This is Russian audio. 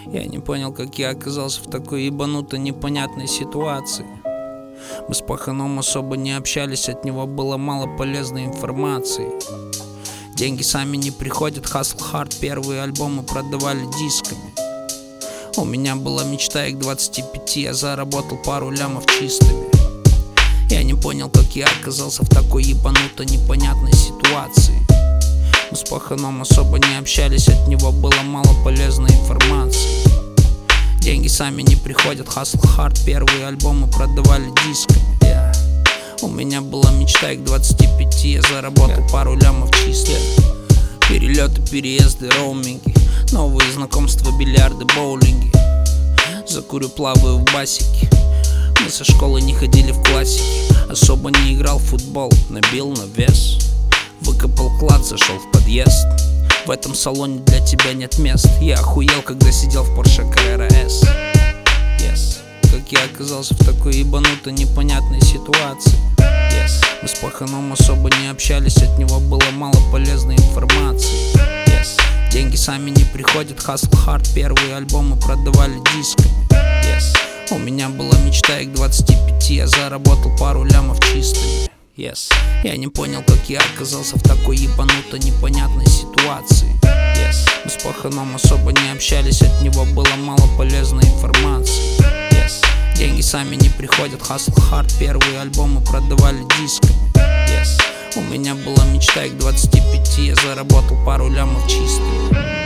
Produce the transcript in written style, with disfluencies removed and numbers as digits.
Я не понял, как я оказался в такой ебанутой непонятной ситуации. Мы с паханом особо не общались, от него было мало полезной информации. Деньги сами не приходят, Hustle Hard, первые альбомы продавали дисками. У меня была мечта, и к 25 я заработал пару лямов чистыми. Я не понял, как я оказался в такой ебанутой непонятной ситуации. Мы с паханом особо не общались, от него было мало полезной информации. Деньги сами не приходят, Hustle Hard, первые альбомы продавали дисками. У меня была мечта, и к 25 я заработал пару лямов чистых. Перелеты, переезды, роуминги, новые знакомства, бильярды, боулинги. Закурю, плаваю в басике. Мы со школы не ходили в классики. Особо не играл в футбол, набил на вес. Выкопал клад, зашел в подъезд. В этом салоне для тебя нет мест. Я охуел, когда сидел в Porsche Carrera S. Как я оказался в такой ебанутой непонятной ситуации. Мы с паханом особо не общались, от него было мало полезной информации. Деньги сами не приходят, Hustle Hard, первые альбомы продавали дисками. У меня была мечта, и к 25 я заработал пару лямов чистыми. Я не понял, как я оказался в такой ебанутой непонятной ситуации. Мы с паханом особо не общались, от него было мало полезной информации. Деньги сами не приходят, Hustle Hard, первые альбомы продавали дисками. У меня была мечта, и к 25 я заработал пару лямов чистыми.